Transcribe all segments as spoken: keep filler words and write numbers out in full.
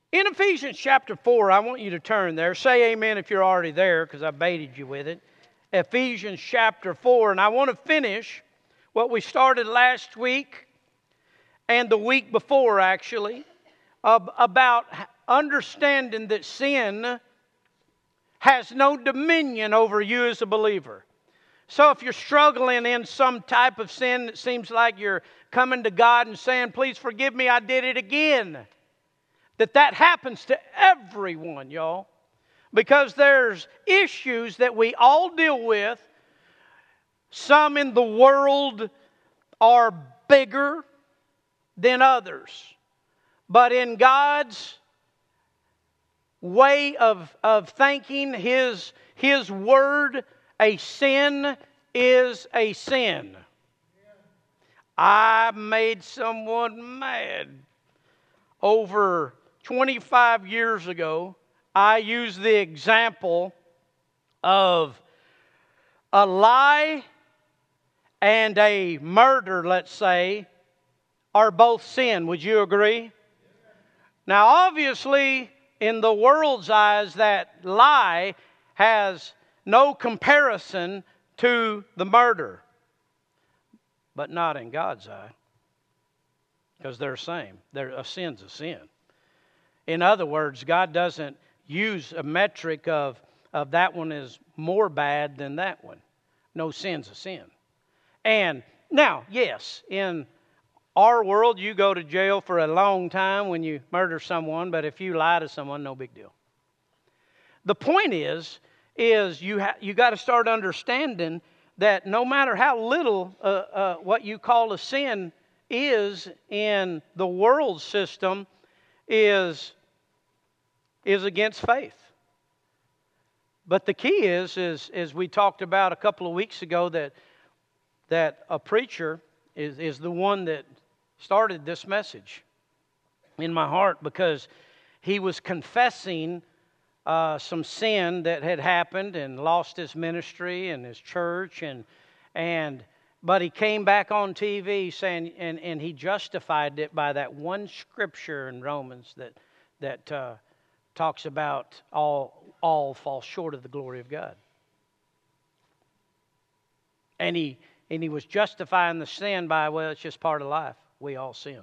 In Ephesians chapter four, I want you to turn there. Say amen if you're already there, because I baited you with it. Ephesians chapter four, and I want to finish what we started last week and the week before, actually, about understanding that sin has no dominion over you as a believer. So if you're struggling in some type of sin that seems like you're coming to God and saying, please forgive me, I did it again. That that happens to everyone, y'all. Because there's issues that we all deal with. Some in the world are bigger than others. But in God's way of, of thinking, His, His Word, a sin is a sin. I made someone mad. Over twenty-five years ago, I used the example of a lie and a murder, let's say, are both sin. Would you agree? Now, obviously, in the world's eyes, that lie has no comparison to the murder. But not in God's eye. Because they're the same. They're, a sin's a sin. In other words, God doesn't use a metric of, of that one is more bad than that one. No, sin's a sin. And now, yes, in our world, you go to jail for a long time when you murder someone, but if you lie to someone, no big deal. The point is, is you ha- you got to start understanding that no matter how little uh, uh, what you call a sin is in the world system is, is against faith. But the key is, is, as we talked about a couple of weeks ago, that that a preacher is, is the one that started this message in my heart, because he was confessing uh, some sin that had happened and lost his ministry and his church, and and but he came back on T V saying, and, and he justified it by that one scripture in Romans that that uh, talks about all all fall short of the glory of God. And he and he was justifying the sin by, well, it's just part of life. We all sin.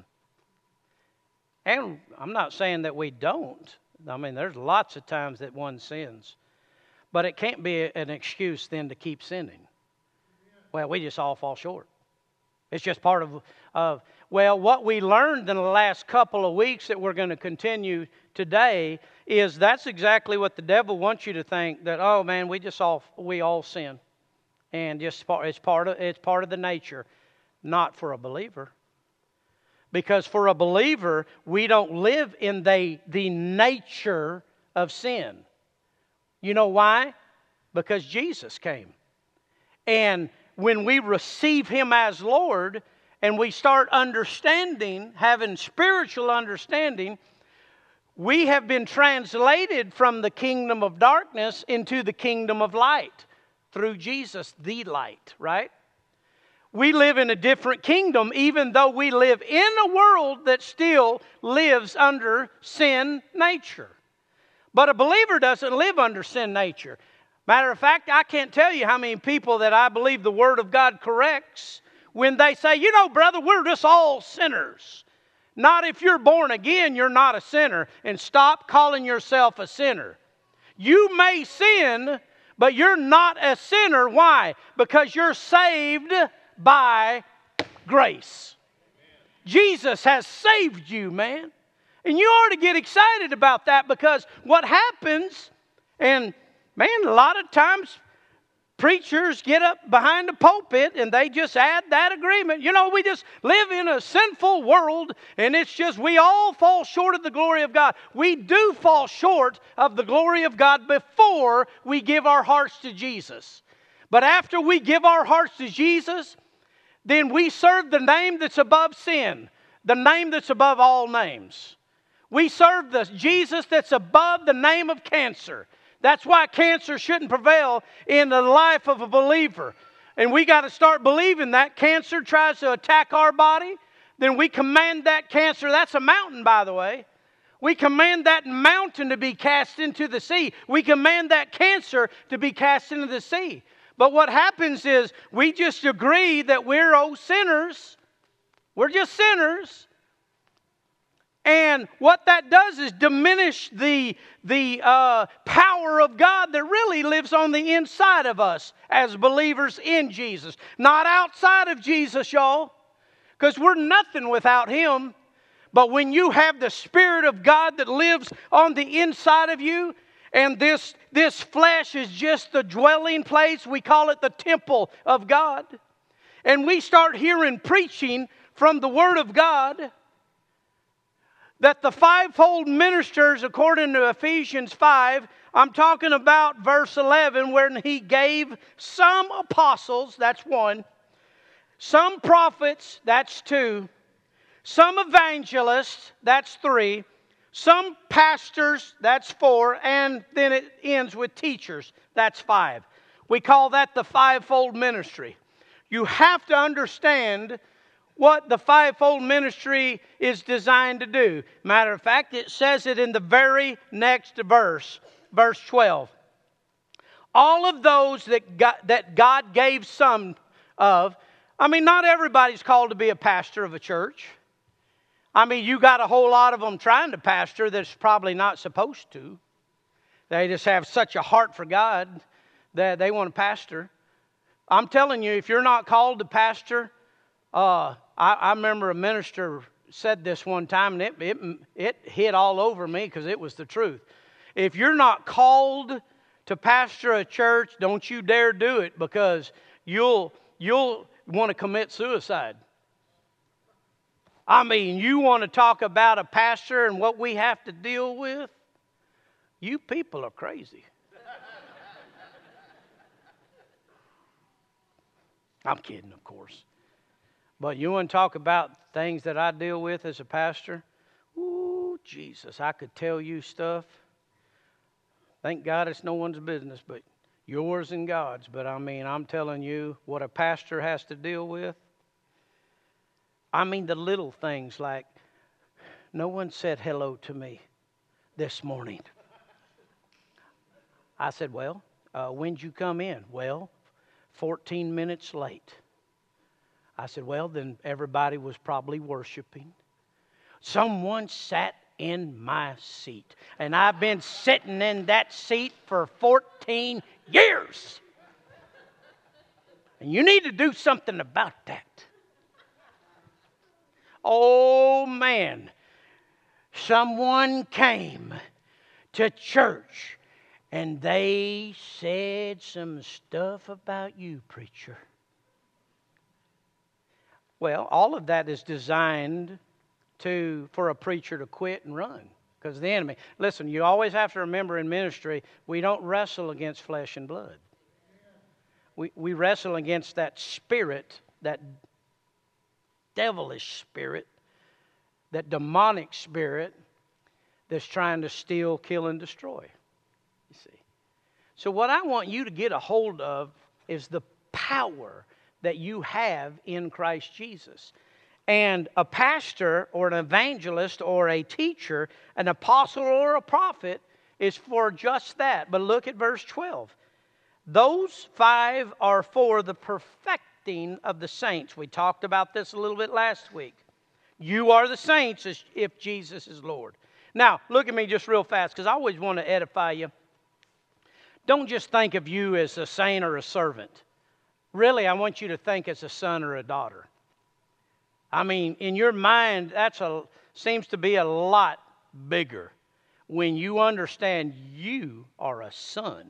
And I'm not saying that we don't. I mean, there's lots of times that one sins. But it can't be an excuse then to keep sinning. Well, we just all fall short. It's just part of, of, well, what we learned in the last couple of weeks that we're going to continue today is that's exactly what the devil wants you to think, that, oh, man, we just all, we all sin. And just it's part of, it's part of the nature, not for a believer. Because for a believer, we don't live in the, the nature of sin. You know why? Because Jesus came. And when we receive Him as Lord and we start understanding, having spiritual understanding, we have been translated from the kingdom of darkness into the kingdom of light through Jesus, the light, right? We live in a different kingdom, even though we live in a world that still lives under sin nature. But a believer doesn't live under sin nature. Matter of fact, I can't tell you how many people that I believe the Word of God corrects when they say, you know, brother, we're just all sinners. Not if you're born again, you're not a sinner. And stop calling yourself a sinner. You may sin, but you're not a sinner. Why? Because you're saved by grace. Jesus has saved you, man. And you ought to get excited about that, because what happens, and man, a lot of times preachers get up behind the pulpit and they just add that agreement. You know, we just live in a sinful world, and it's just we all fall short of the glory of God. We do fall short of the glory of God before we give our hearts to Jesus. But after we give our hearts to Jesus, then we serve the name that's above sin, the name that's above all names. We serve the Jesus that's above the name of cancer. That's why cancer shouldn't prevail in the life of a believer. And we got to start believing that. Cancer tries to attack our body, then we command that cancer. That's a mountain, by the way. We command that mountain to be cast into the sea. We command that cancer to be cast into the sea. But what happens is we just agree that we're old sinners. We're just sinners. And what that does is diminish the, the uh, power of God that really lives on the inside of us as believers in Jesus. Not outside of Jesus, y'all. Because we're nothing without Him. But when you have the Spirit of God that lives on the inside of you, and this, this flesh is just the dwelling place, we call it the temple of God. And we start hearing preaching from the Word of God that the fivefold ministers, according to Ephesians five, I'm talking about verse eleven, where He gave some apostles, that's one, some prophets, that's two, some evangelists, that's three, some pastors, that's four, and then it ends with teachers, that's five. We call that the fivefold ministry. You have to understand what the fivefold ministry is designed to do. Matter of fact, it says it in the very next verse, verse twelve. All of those that God, that God gave some of, I mean, not everybody's called to be a pastor of a church. I mean, you got a whole lot of them trying to pastor that's probably not supposed to. They just have such a heart for God that they want to pastor. I'm telling you, if you're not called to pastor, uh, I, I remember a minister said this one time, and it, it, it hit all over me because it was the truth. If you're not called to pastor a church, don't you dare do it, because you'll you'll want to commit suicide. I mean, you want to talk about a pastor and what we have to deal with? You people are crazy. I'm kidding, of course. But you want to talk about things that I deal with as a pastor? Ooh, Jesus, I could tell you stuff. Thank God it's no one's business but yours and God's. But I mean, I'm telling you what a pastor has to deal with. I mean the little things like, no one said hello to me this morning. I said, well, uh, when'd you come in? Well, fourteen minutes late. I said, well, then everybody was probably worshiping. Someone sat in my seat. And I've been sitting in that seat for fourteen years. And you need to do something about that. Oh, man. Someone came to church and they said some stuff about you, preacher. Well, all of that is designed to for a preacher to quit and run because the enemy. Listen, you always have to remember in ministry, we don't wrestle against flesh and blood. We we wrestle against that spirit, that devilish spirit, that demonic spirit that's trying to steal, kill, and destroy. You see. So what I want you to get a hold of is the power that you have in Christ Jesus. And a pastor or an evangelist or a teacher, an apostle or a prophet is for just that. But look at verse twelve. Those five are for the perfecting of the saints. We talked about this a little bit last week. You are the saints if Jesus is Lord. Now, look at me just real fast because I always want to edify you. Don't just think of you as a saint or a servant. Really, I want you to think as a son or a daughter. I mean, in your mind, that's a seems to be a lot bigger when you understand you are a son.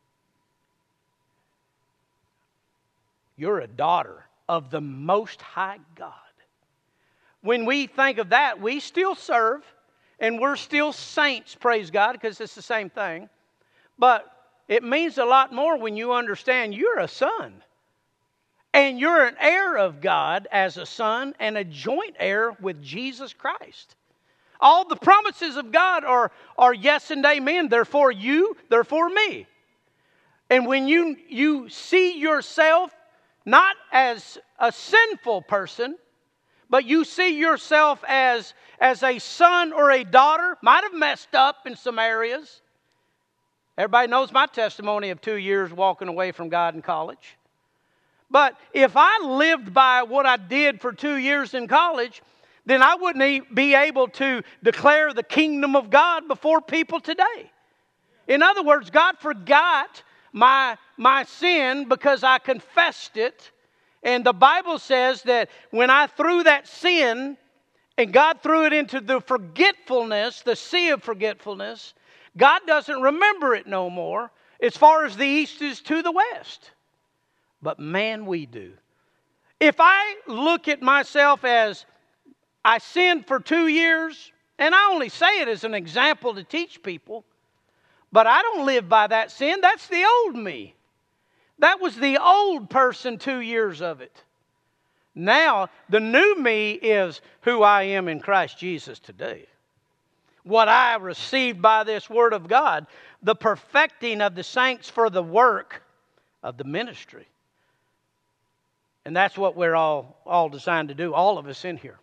You're a daughter of the Most High God. When we think of that, we still serve, and we're still saints, praise God, because it's the same thing. But it means a lot more when you understand you're a son. And you're an heir of God as a son and a joint heir with Jesus Christ. All the promises of God are, are yes and amen. They're for you, they're for me. And when you, you see yourself not as a sinful person, but you see yourself as, as a son or a daughter, might have messed up in some areas. Everybody knows my testimony of two years walking away from God in college. But if I lived by what I did for two years in college, then I wouldn't be able to declare the kingdom of God before people today. In other words, God forgot my, my sin because I confessed it. And the Bible says that when I threw that sin and God threw it into the forgetfulness, the sea of forgetfulness, God doesn't remember it no more as far as the east is to the west. But man, we do. If I look at myself as I sinned for two years, and I only say it as an example to teach people, but I don't live by that sin. That's the old me. That was the old person, two years of it. Now, the new me is who I am in Christ Jesus today. What I received by this Word of God, the perfecting of the saints for the work of the ministry. And that's what we're all, all designed to do, all of us in here.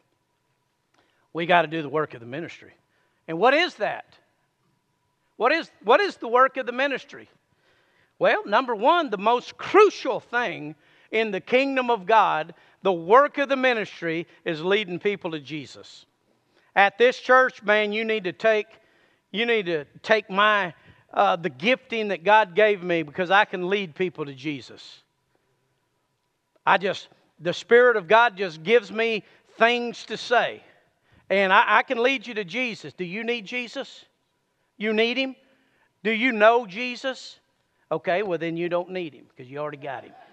We got to do the work of the ministry. And what is that? What is, what is the work of the ministry? Well, number one, the most crucial thing in the kingdom of God, the work of the ministry, is leading people to Jesus. At this church, man, you need to take, you need to take my uh, the gifting that God gave me, because I can lead people to Jesus. I just, the Spirit of God just gives me things to say. And I, I can lead you to Jesus. Do you need Jesus? You need Him? Do you know Jesus? Okay, well then you don't need Him, because you already got Him.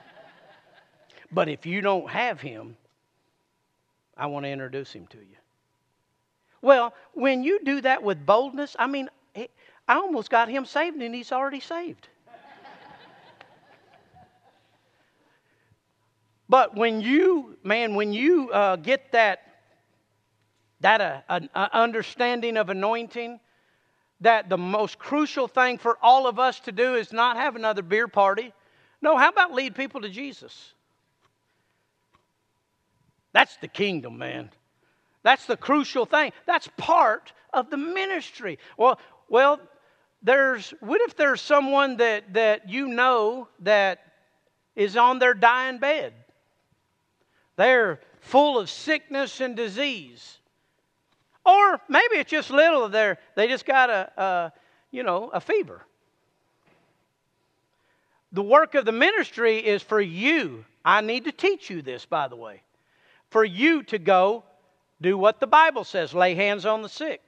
But if you don't have Him, I want to introduce Him to you. Well, when you do that with boldness, I mean, I almost got him saved and he's already saved. But when you, man, when you uh, get that, that uh, uh, understanding of anointing, that the most crucial thing for all of us to do is not have another beer party. No, how about lead people to Jesus? That's the kingdom, man. That's the crucial thing. That's part of the ministry. Well, well, there's what if there's someone that, that you know that is on their dying bed? They're full of sickness and disease. Or maybe it's just little of their, they just got a, a, you know, a fever. The work of the ministry is for you. I need to teach you this, by the way. For you to go do what the Bible says. Lay hands on the sick.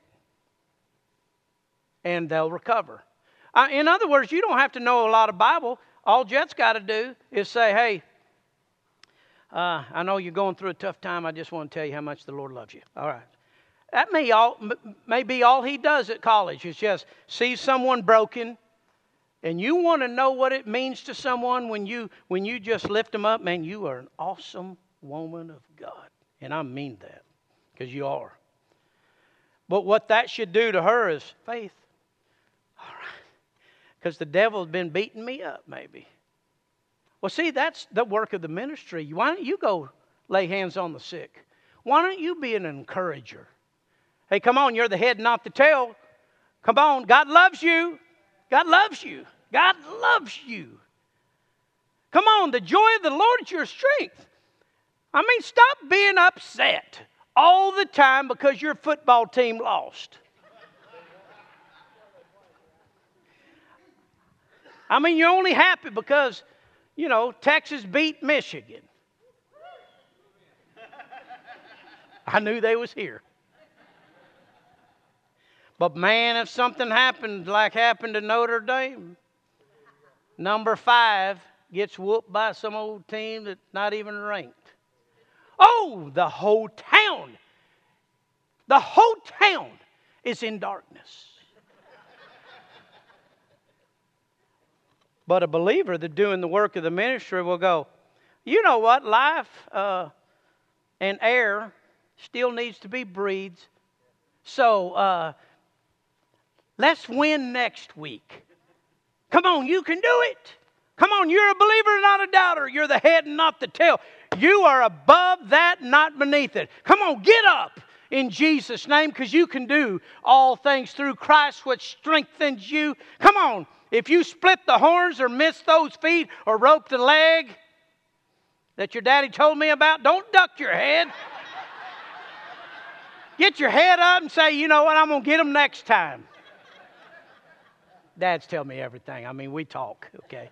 And they'll recover. Uh, in other words, you don't have to know a lot of Bible. All Jet's got to do is say, hey, uh, I know you're going through a tough time. I just want to tell you how much the Lord loves you. All right. That may, all, may be all he does at college. Is just see someone broken. And you want to know what it means to someone when you, when you just lift them up. Man, you are an awesome woman of God. And I mean that. Because you are. But what that should do to her is faith. All right. Because the devil's been beating me up, maybe. Well, see, that's the work of the ministry. Why don't you go lay hands on the sick? Why don't you be an encourager? Hey, come on, you're the head, not the tail. Come on, God loves you. God loves you. God loves you. Come on, the joy of the Lord is your strength. I mean, stop being upset all the time because your football team lost. I mean, you're only happy because, you know, Texas beat Michigan. I knew they was here. But man, if something happened like happened to Notre Dame, number five gets whooped by some old team that's not even ranked. Oh, the whole town, the whole town is in darkness. But a believer that's doing the work of the ministry will go, you know what, life uh, and air still needs to be breathed. So uh, let's win next week. Come on, you can do it. Come on, you're a believer, not a doubter. You're the head and not the tail. You are above that, not beneath it. Come on, get up in Jesus' name, because you can do all things through Christ which strengthens you. Come on. If you split the horns or miss those feet or rope the leg that your daddy told me about, don't duck your head. Get your head up and say, you know what, I'm going to get them next time. Dads tell me everything. I mean, we talk, okay?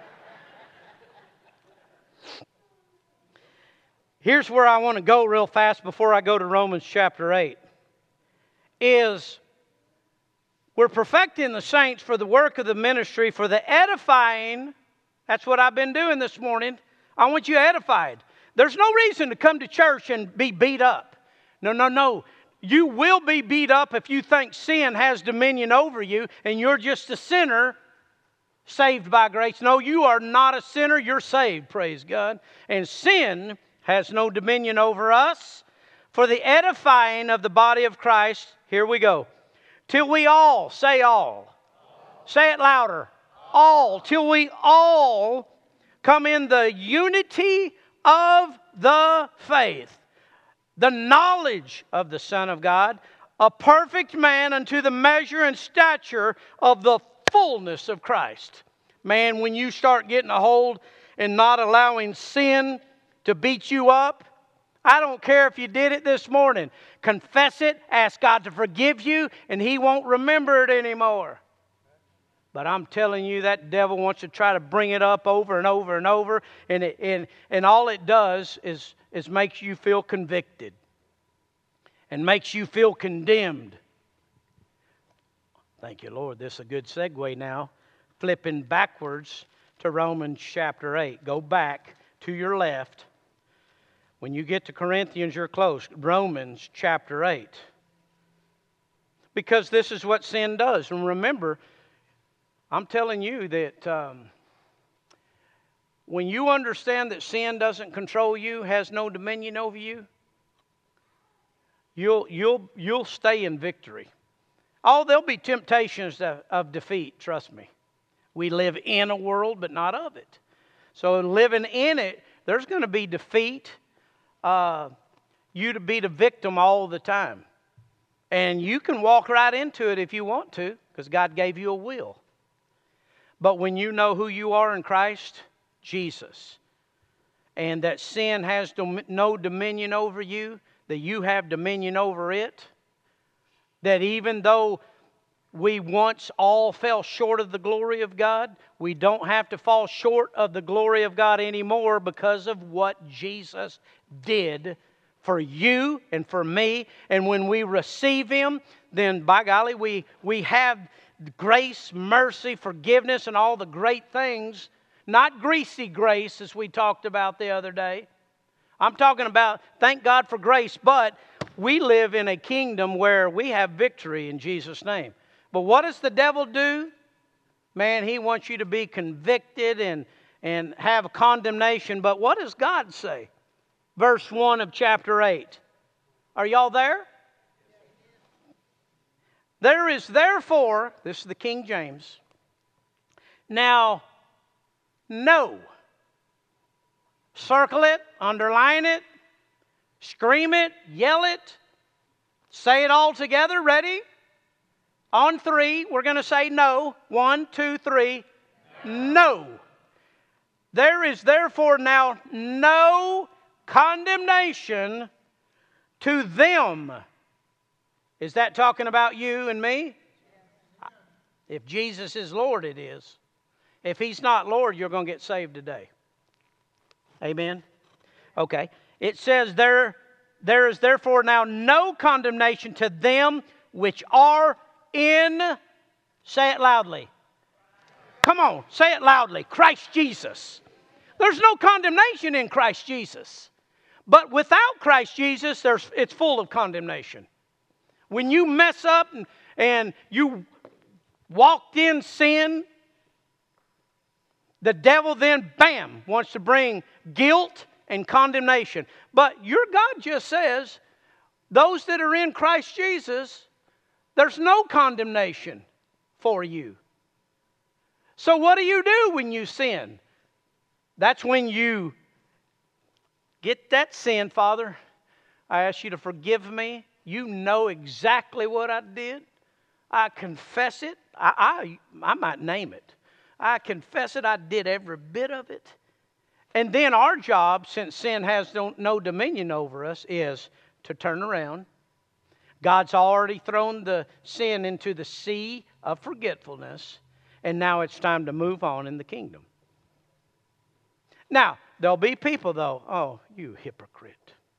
Here's where I want to go real fast before I go to Romans chapter eight. Is we're perfecting the saints for the work of the ministry, for the edifying. That's what I've been doing this morning. I want you edified. There's no reason to come to church and be beat up. No, no, no. You will be beat up if you think sin has dominion over you and you're just a sinner saved by grace. No, you are not a sinner. You're saved, praise God. And sin has no dominion over us. For the edifying of the body of Christ, here we go. Till we all, say all. all. Say it louder. All. all. Till we all come in the unity of the faith, the knowledge of the Son of God, a perfect man unto the measure and stature of the fullness of Christ. Man, when you start getting a hold and not allowing sin to beat you up, I don't care if you did it this morning. Confess it, ask God to forgive you, and He won't remember it anymore. But I'm telling you, that devil wants to try to bring it up over and over and over, and it, and, and all it does is, is makes you feel convicted and makes you feel condemned. Thank you, Lord. This is a good segue now. Flipping backwards to Romans chapter eight. Go back to your left. When you get to Corinthians, you're close. Romans chapter eight. Because this is what sin does. And remember, I'm telling you that um, when you understand that sin doesn't control you, has no dominion over you, you'll you'll you'll stay in victory. Oh, there'll be temptations of, of defeat, trust me. We live in a world, but not of it. So in living in it, there's going to be defeat. Uh, you to be the victim all the time. And you can walk right into it if you want to, because God gave you a will. But when you know who you are in Christ Jesus, and that sin has dom- no dominion over you, that you have dominion over it, that even though we once all fell short of the glory of God, we don't have to fall short of the glory of God anymore because of what Jesus did for you and for me. And when we receive Him, then by golly, we, we have grace, mercy, forgiveness, and all the great things. Not greasy grace, as we talked about the other day. I'm talking about, thank God for grace, but we live in a kingdom where we have victory in Jesus' name. But what does the devil do? Man, he wants you to be convicted and, and have condemnation. But what does God say? Verse one of chapter eight. Are y'all there? There is therefore, this is the King James. Now, no. Circle it, underline it, scream it, yell it, say it all together. Ready? On three, we're going to say no. One, two, three. No. no. There is therefore now no condemnation to them. Is that talking about you and me? If Jesus is Lord, it is. If He's not Lord, you're going to get saved today. Amen? Okay. It says there, there is therefore now no condemnation to them which are in, say it loudly. Come on, say it loudly. Christ Jesus. There's no condemnation in Christ Jesus. But without Christ Jesus, there's, it's full of condemnation. When you mess up and, and you walked in sin, the devil then, bam, wants to bring guilt and condemnation. But your God just says, those that are in Christ Jesus, there's no condemnation for you. So what do you do when you sin? That's when you Get that sin, Father. I ask you to forgive me. You know exactly what I did. I confess it. I, I, I might name it. I confess it. I did every bit of it. And then our job, since sin has no, no dominion over us, is to turn around. God's already thrown the sin into the sea of forgetfulness, and now it's time to move on in the kingdom. Now, there'll be people, though, oh, you hypocrite.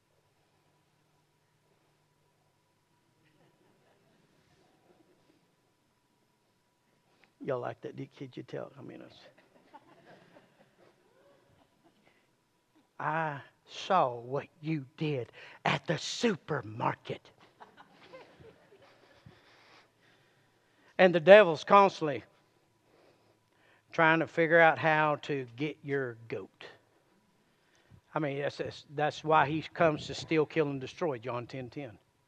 Y'all like that? Could you tell? I mean, it's, I saw what you did at the supermarket. And the devil's constantly trying to figure out how to get your goat. I mean, that's, that's, that's why he comes to steal, kill, and destroy, John ten ten.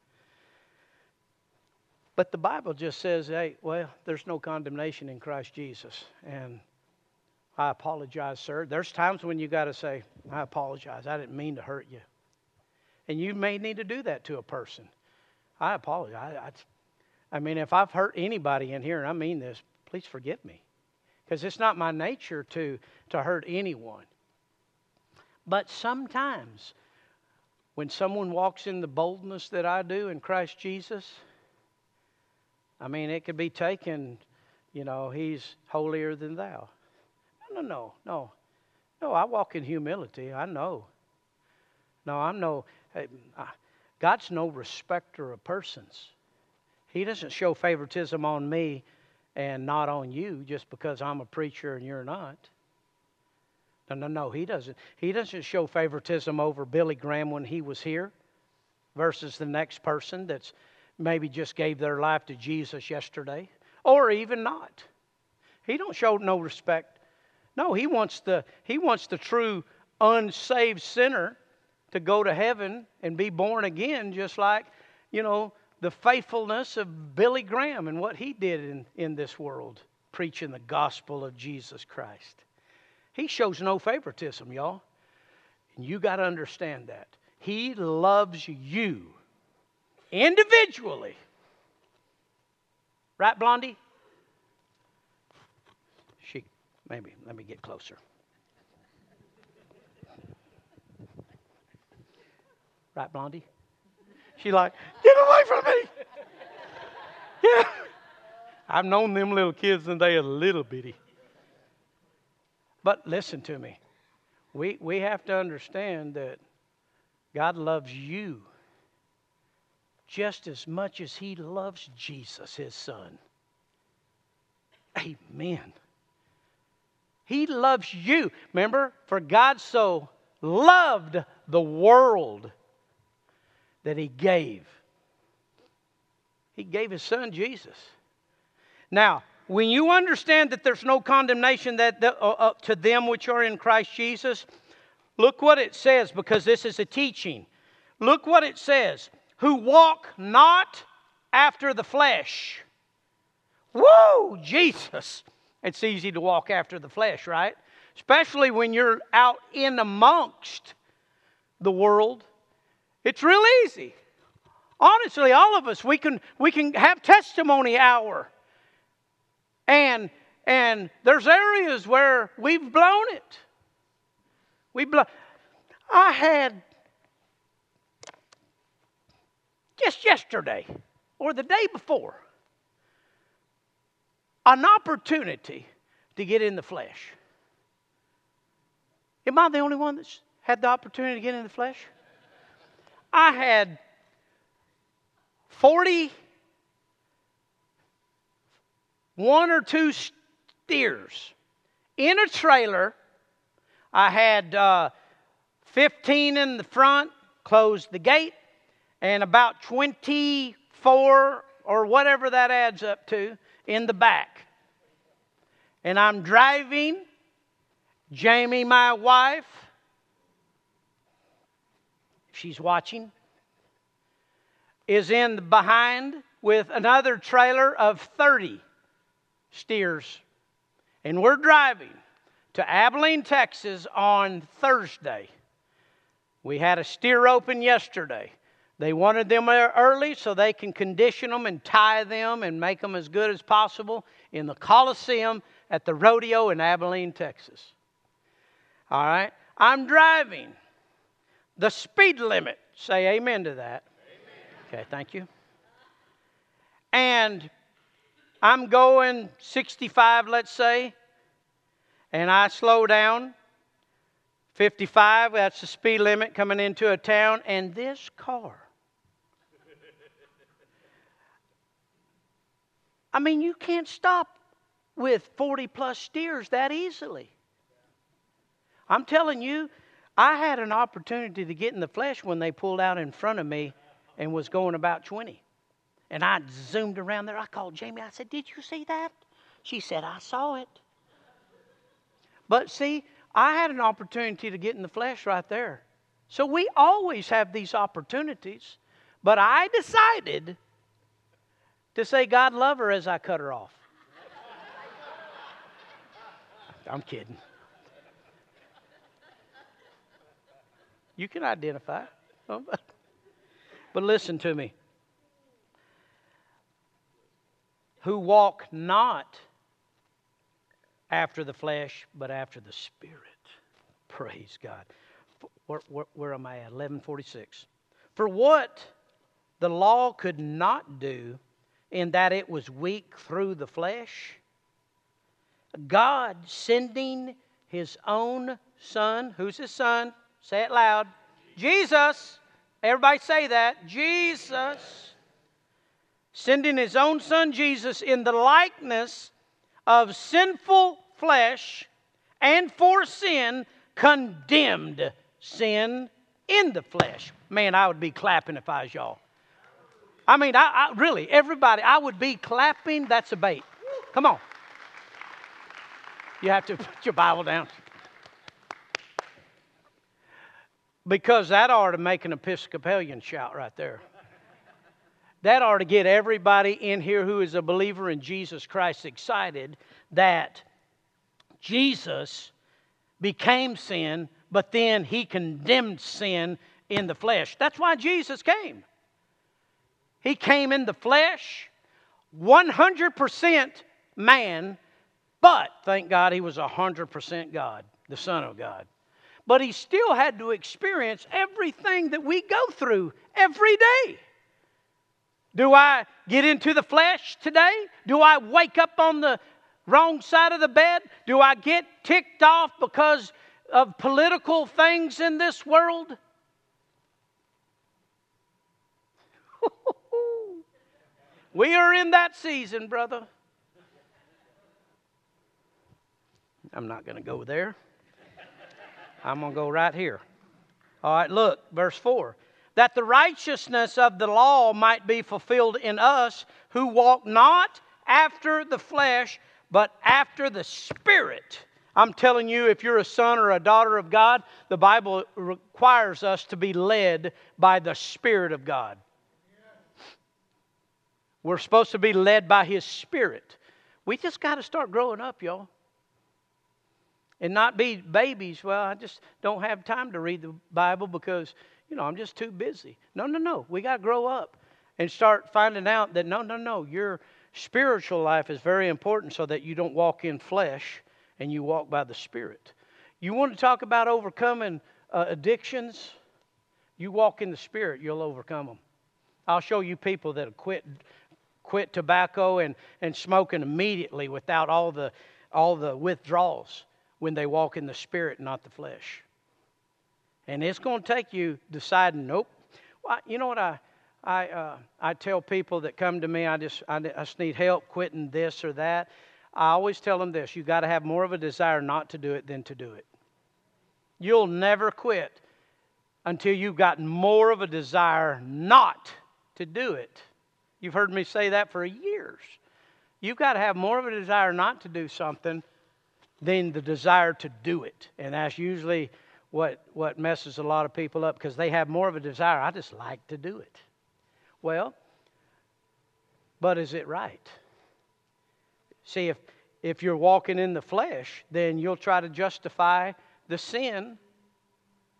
But the Bible just says, hey, well, there's no condemnation in Christ Jesus. And I apologize, sir. There's times when you got to say, I apologize. I didn't mean to hurt you. And you may need to do that to a person. I apologize. I, I mean, if I've hurt anybody in here, and I mean this, please forgive me. Because it's not my nature to, to hurt anyone. But sometimes, when someone walks in the boldness that I do in Christ Jesus, I mean, it could be taken, you know, he's holier than thou. No, no, no, no. No, I walk in humility. I know. No, I'm no, God's no respecter of persons. He doesn't show favoritism on me and not on you just because I'm a preacher and you're not. No, no, no, he doesn't. He doesn't show favoritism over Billy Graham when he was here versus the next person that's maybe just gave their life to Jesus yesterday, or even not. He don't show no respect. No, he wants the he wants the true unsaved sinner to go to heaven and be born again, just like, you know, the faithfulness of Billy Graham and what he did in, in this world, preaching the gospel of Jesus Christ. He shows no favoritism, y'all. And you got to understand that. He loves you individually. Right, Blondie? She, maybe, let me get closer. Right, Blondie? She's like, get away from me. Yeah. I've known them little kids since they are little bitty. But listen to me. We, we have to understand that God loves you just as much as he loves Jesus, his son. Amen. He loves you. Remember, for God so loved the world that he gave. He gave his son Jesus. Now, when you understand that there's no condemnation that the, uh, uh, to them which are in Christ Jesus, look what it says, because this is a teaching. Look what it says. Who walk not after the flesh. Whoa, Jesus. It's easy to walk after the flesh, right? Especially when you're out in amongst the world. It's real easy. Honestly, all of us, we can we can have testimony hour. And and there's areas where we've blown it. We blow. I had just yesterday or the day before an opportunity to get in the flesh. Am I the only one that's had the opportunity to get in the flesh? I had forty, one or two steers in a trailer. I had uh, fifteen in the front, closed the gate, and about twenty-four or whatever that adds up to in the back. And I'm driving. Jamie, my wife, she's watching, is in the behind with another trailer of thirty steers. And we're driving to Abilene, Texas on Thursday. We had a steer open yesterday. They wanted them there early so they can condition them and tie them and make them as good as possible in the Coliseum at the rodeo in Abilene, Texas. All right. I'm driving the speed limit. Say amen to that. Amen. Okay, thank you. And I'm going sixty-five, let's say, and I slow down. fifty-five, that's the speed limit coming into a town, and this car. I mean, you can't stop with forty plus steers that easily. I'm telling you, I had an opportunity to get in the flesh when they pulled out in front of me and was going about twenty. And I zoomed around there. I called Jamie. I said, did you see that? She said, I saw it. But see, I had an opportunity to get in the flesh right there. So we always have these opportunities. But I decided to say, God love her as I cut her off. I'm kidding. You can identify. But listen to me. Who walk not after the flesh, but after the Spirit. Praise God. Where, where, where am I at? eleven forty-six. For what the law could not do, in that it was weak through the flesh, God sending His own Son. Who's His Son? Say it loud. Jesus. Everybody say that. Jesus. Sending His own Son Jesus in the likeness of sinful flesh, and for sin condemned sin in the flesh. Man, I would be clapping if I was y'all. I mean, I, I really, everybody, I would be clapping. That's a bait. Come on. You have to put your Bible down. Because that ought to make an Episcopalian shout right there. That ought to get everybody in here who is a believer in Jesus Christ excited that Jesus became sin, but then He condemned sin in the flesh. That's why Jesus came. He came in the flesh, one hundred percent man, but thank God He was one hundred percent God, the Son of God. But He still had to experience everything that we go through every day. Do I get into the flesh today? Do I wake up on the wrong side of the bed? Do I get ticked off because of political things in this world? We are in that season, brother. I'm not going to go there. I'm going to go right here. All right, look, verse four. That the righteousness of the law might be fulfilled in us who walk not after the flesh, but after the Spirit. I'm telling you, if you're a son or a daughter of God, the Bible requires us to be led by the Spirit of God. We're supposed to be led by His Spirit. We just got to start growing up, y'all. And not be babies. Well, I just don't have time to read the Bible because, you know, I'm just too busy. No, no, no. We got to grow up and start finding out that no, no, no. Your spiritual life is very important so that you don't walk in flesh and you walk by the Spirit. You want to talk about overcoming uh, addictions? You walk in the Spirit, you'll overcome them. I'll show you people that have quit quit tobacco and, and smoking immediately without all the all the withdrawals when they walk in the Spirit, not the flesh. And it's going to take you deciding, nope. Well, you know what I I uh, I tell people that come to me, I just I, I just need help quitting this or that. I always tell them this: you got to have more of a desire not to do it than to do it. You'll never quit until you've got more of a desire not to do it. You've heard me say that for years. You've got to have more of a desire not to do something than the desire to do it. And that's usually what, what messes a lot of people up, because they have more of a desire. I just like to do it. Well, but is it right? See, if, if you're walking in the flesh, then you'll try to justify the sin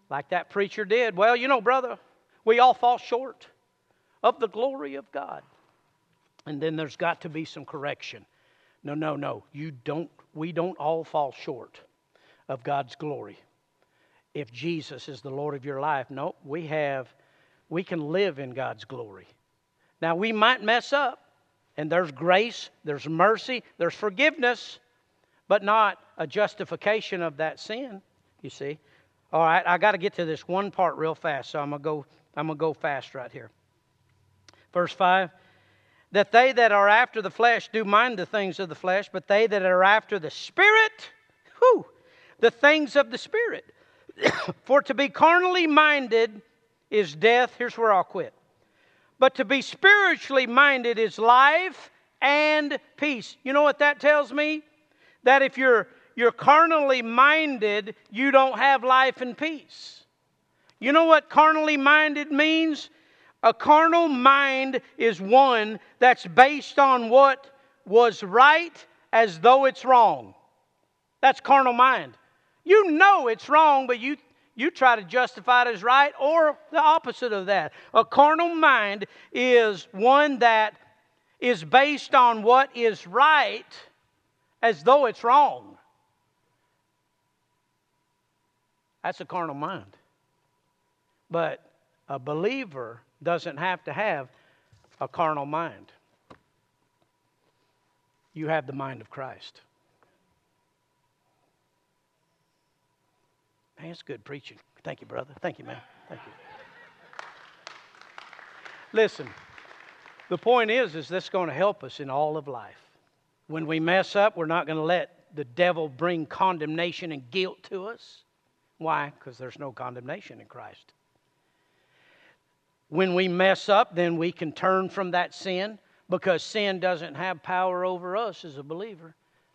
Like that preacher did. Well, you know, brother, we all fall short of the glory of God. And then there's got to be some correction. No, no, no. You don't, we don't all fall short of God's glory. If Jesus is the Lord of your life, no, we have, we can live in God's glory. Now, we might mess up, and there's grace, there's mercy, there's forgiveness, but not a justification of that sin, you see. All right, I got to get to this one part real fast, so I'm going to go I'm going to go fast right here. Verse five, that they that are after the flesh do mind the things of the flesh, but they that are after the Spirit, whew, the things of the Spirit. For to be carnally minded is death. Here's where I'll quit. But to be spiritually minded is life and peace. You know what that tells me? That if you're you're carnally minded, you don't have life and peace. You know what carnally minded means? A carnal mind is one that's based on what was right as though it's wrong. That's carnal mind. You know it's wrong, but you, you try to justify it as right, or the opposite of that. A carnal mind is one that is based on what is right as though it's wrong. That's a carnal mind. But a believer doesn't have to have a carnal mind. You have the mind of Christ. Man, it's good preaching. Thank you, brother. Thank you, man. Thank you. Listen, the point is, is this going to help us in all of life. When we mess up, we're not going to let the devil bring condemnation and guilt to us. Why? Because there's no condemnation in Christ. When we mess up, then we can turn from that sin, because sin doesn't have power over us as a believer.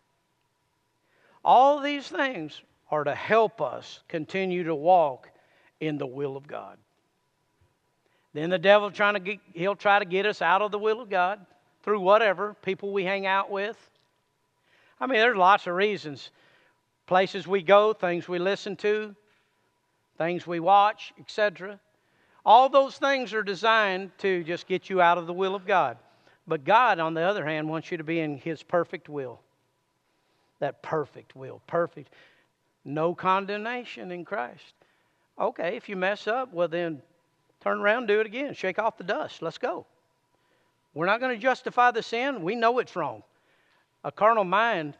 All these things are to help us continue to walk in the will of God. Then the devil trying to get, he'll try to get us out of the will of God through whatever, people we hang out with. I mean, there's lots of reasons. Places we go, things we listen to, things we watch, et cetera. All those things are designed to just get you out of the will of God. But God, on the other hand, wants you to be in His perfect will. That perfect will. Perfect. No condemnation in Christ. Okay, if you mess up, well then turn around, do it again. Shake off the dust. Let's go. We're not going to justify the sin. We know it's wrong. A carnal mind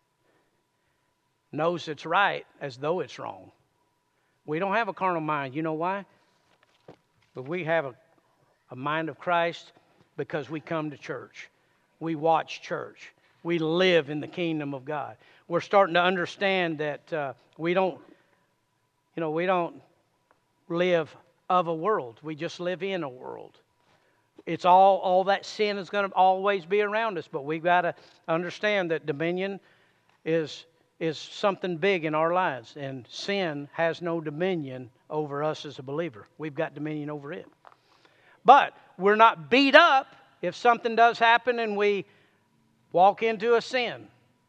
knows it's right as though it's wrong. We don't have a carnal mind. You know why? But we have a, a mind of Christ because we come to church. We watch church. We live in the kingdom of God. We're starting to understand that uh, we don't, you know, we don't live of a world. We just live in a world. It's all, all that sin is going to always be around us, but we've got to understand that dominion is, is something big in our lives, and sin has no dominion over us as a believer. We've got dominion over it. But we're not beat up if something does happen and we walk into a sin.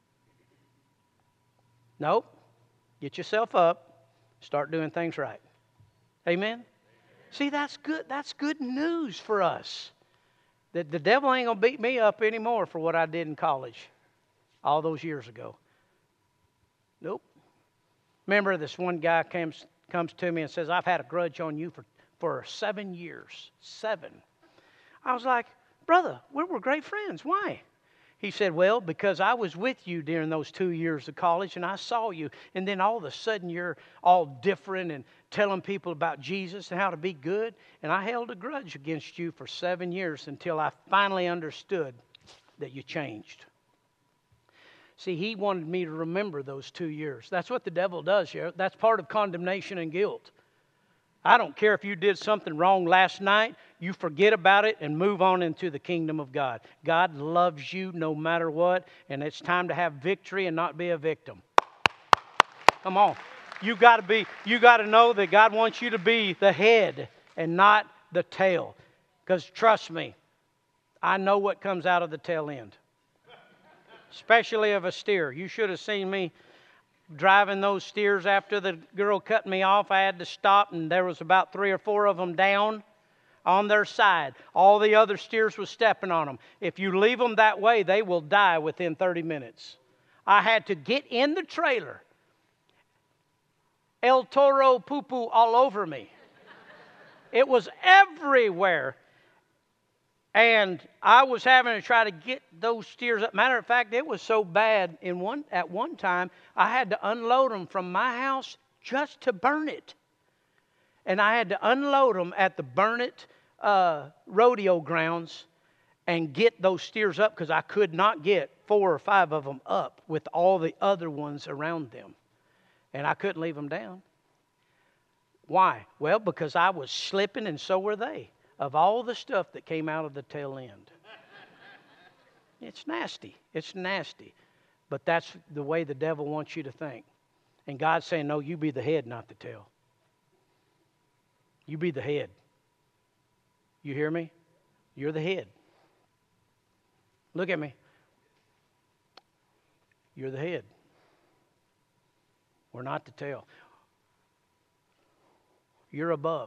Nope. Get yourself up. Start doing things right. Amen? See, that's good. That's good news for us. That the devil ain't going to beat me up anymore for what I did in college all those years ago. Nope. Remember, this one guy comes comes to me and says, I've had a grudge on you for, for seven years. Seven. I was like, brother, we were great friends. Why? He said, well, because I was with you during those two years of college and I saw you. And then all of a sudden you're all different and telling people about Jesus and how to be good. And I held a grudge against you for seven years until I finally understood that you changed. See, he wanted me to remember those two years. That's what the devil does here. That's part of condemnation and guilt. I don't care if you did something wrong last night. You forget about it and move on into the kingdom of God. God loves you no matter what, and it's time to have victory and not be a victim. Come on. You got to be, you got to know that God wants you to be the head and not the tail. Because trust me, I know what comes out of the tail end. Especially of a steer. You should have seen me. driving those steers after the girl cut me off. I had to stop, and there was about three or four of them down on their side. All the other steers were stepping on them. If you leave them that way, they will die within thirty minutes. I had to get in the trailer. El Toro poo-poo all over me. It was everywhere. And I was having to try to get those steers up. Matter of fact, it was so bad in one at one time, I had to unload them from my house just to burn it. And I had to unload them at the Burn It uh, rodeo grounds and get those steers up because I could not get four or five of them up with all the other ones around them. And I couldn't leave them down. Why? Well, because I was slipping and so were they, of all the stuff that came out of the tail end. It's nasty. It's nasty. But that's the way the devil wants you to think. And God's saying, no, you be the head, not the tail. You be the head. You hear me? You're the head. Look at me. You're the head. We're not the tail. You're above.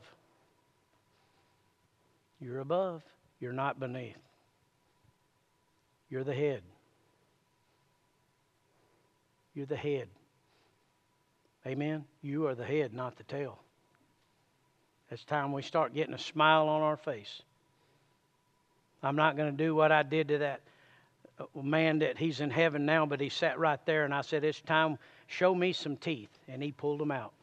You're above. You're not beneath. You're the head. You're the head. Amen? You are the head, not the tail. It's time we start getting a smile on our face. I'm not going to do what I did to that man that he's in heaven now, but he sat right there, and I said, it's time, show me some teeth. And he pulled them out.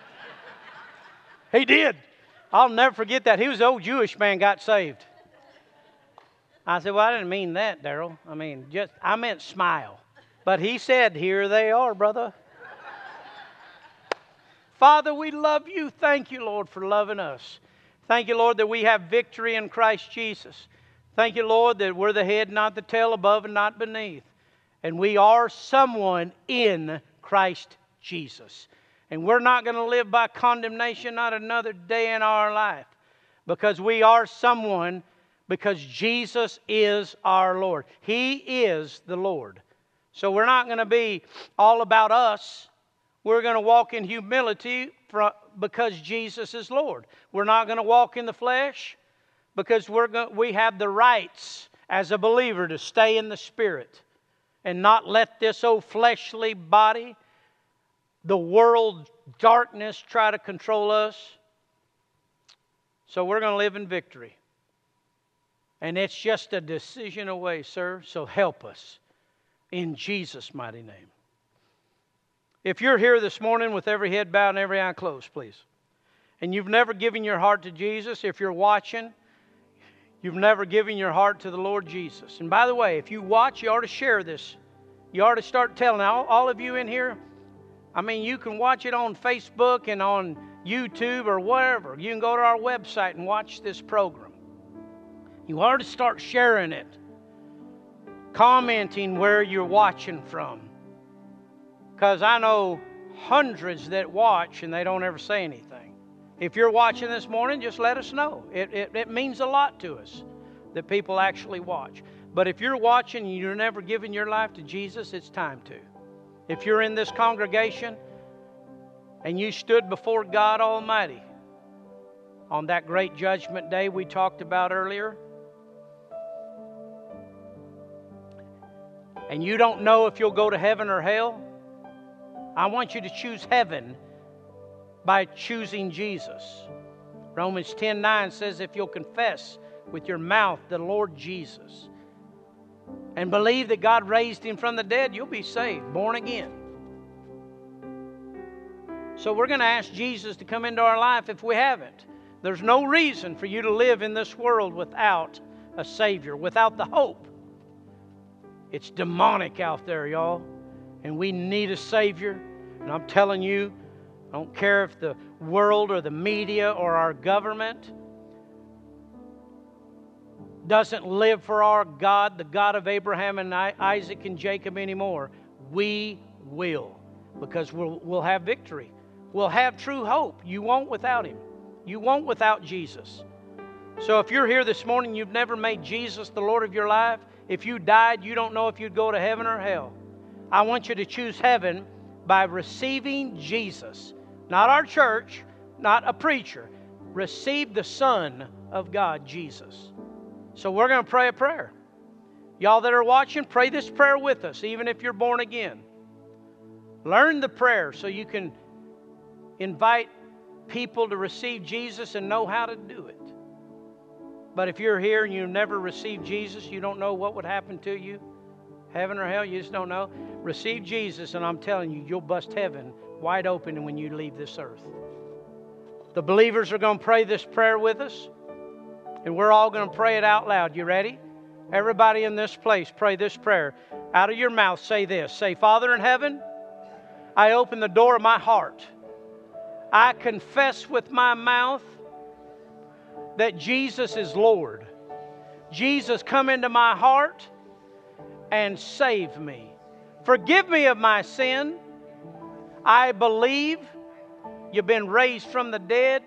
He did. I'll never forget that. He was an old Jewish man, got saved. I said, well, I didn't mean that, Daryl. I mean, just I meant smile. But he said, here they are, brother. Father, we love you. Thank you, Lord, for loving us. Thank you, Lord, that we have victory in Christ Jesus. Thank you, Lord, that we're the head, not the tail, above and not beneath. And we are someone in Christ Jesus. And we're not going to live by condemnation, not another day in our life. Because we are someone, because Jesus is our Lord. He is the Lord. So we're not going to be all about us. We're going to walk in humility because Jesus is Lord. We're not going to walk in the flesh because we're going, we have the rights as a believer to stay in the Spirit and not let this old fleshly body, the world darkness, try to control us. So we're going to live in victory. And it's just a decision away, sir. So help us in Jesus' mighty name. If you're here this morning with every head bowed and every eye closed, please, and you've never given your heart to Jesus, if you're watching, you've never given your heart to the Lord Jesus. And by the way, if you watch, you ought to share this. You ought to start telling all, all of you in here. I mean, you can watch it on Facebook and on YouTube or wherever. You can go to our website and watch this program. You ought to start sharing it, commenting where you're watching from. Because I know hundreds that watch and they don't ever say anything. If you're watching this morning, just let us know. It, it, it means a lot to us that people actually watch. But if you're watching and you're never giving your life to Jesus, it's time to. If you're in this congregation and you stood before God Almighty on that great judgment day we talked about earlier, and you don't know if you'll go to heaven or hell, I want you to choose heaven by choosing Jesus. Romans ten nine says if you'll confess with your mouth the Lord Jesus and believe that God raised Him from the dead, you'll be saved, born again. So we're going to ask Jesus to come into our life if we haven't. There's no reason for you to live in this world without a Savior, without the hope. It's demonic out there, y'all. And we need a Savior. And I'm telling you, I don't care if the world or the media or our government doesn't live for our God, the God of Abraham and Isaac and Jacob anymore. We will, because we'll, we'll have victory. We'll have true hope. You won't without Him. You won't without Jesus. So if you're here this morning, you've never made Jesus the Lord of your life. If you died, you don't know if you'd go to heaven or hell. I want you to choose heaven by receiving Jesus. Not our church, not a preacher. Receive the Son of God, Jesus. So we're going to pray a prayer. Y'all that are watching, pray this prayer with us, even if you're born again. Learn the prayer so you can invite people to receive Jesus and know how to do it. But if you're here and you've never received Jesus, you don't know what would happen to you, heaven or hell, you just don't know. Receive Jesus, and I'm telling you, you'll bust heaven wide open when you leave this earth. The believers are going to pray this prayer with us, and we're all going to pray it out loud. You ready? Everybody in this place, pray this prayer. Out of your mouth, say this. Say, Father in heaven, I open the door of my heart. I confess with my mouth that Jesus is Lord. Jesus, come into my heart and save me. Forgive me of my sin. I believe you've been raised from the dead.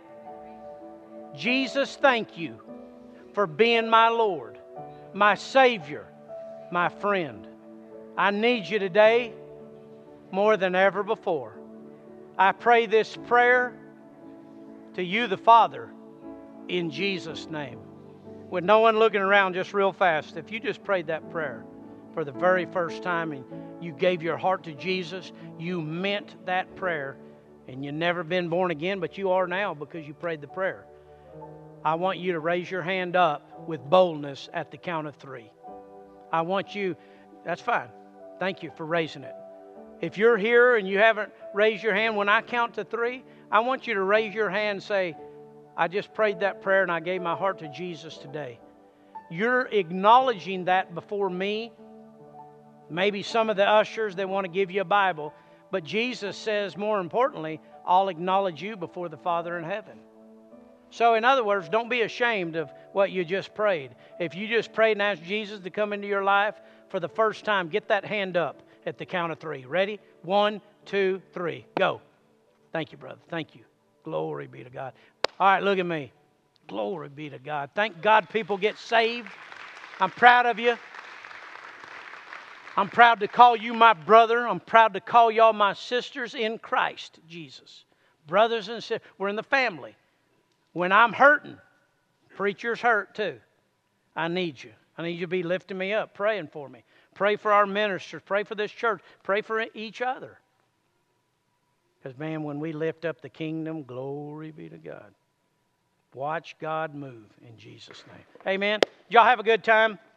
Jesus, thank you for being my Lord, my Savior, my friend. I need you today more than ever before. I pray this prayer to you, the Father, in Jesus' name. With no one looking around, just real fast, if you just prayed that prayer for the very first time and you gave your heart to Jesus, you meant that prayer, and you've never been born again, but you are now because you prayed the prayer. I want you to raise your hand up with boldness at the count of three. I want you, that's fine. Thank you for raising it. If you're here and you haven't raised your hand, when I count to three, I want you to raise your hand and say, I just prayed that prayer and I gave my heart to Jesus today. You're acknowledging that before me. Maybe some of the ushers, they want to give you a Bible. But Jesus says, more importantly, I'll acknowledge you before the Father in heaven. So in other words, don't be ashamed of what you just prayed. If you just prayed and asked Jesus to come into your life for the first time, get that hand up at the count of three. Ready? One, two, three. Go. Thank you, brother. Thank you. Glory be to God. All right, look at me. Glory be to God. Thank God people get saved. I'm proud of you. I'm proud to call you my brother. I'm proud to call y'all my sisters in Christ Jesus. Brothers and sisters. We're in the family. When I'm hurting, preacher's hurt too. I need you. I need you to be lifting me up, praying for me. Pray for our ministers. Pray for this church. Pray for each other. Because, man, when we lift up the kingdom, glory be to God. Watch God move in Jesus' name. Amen. Y'all have a good time.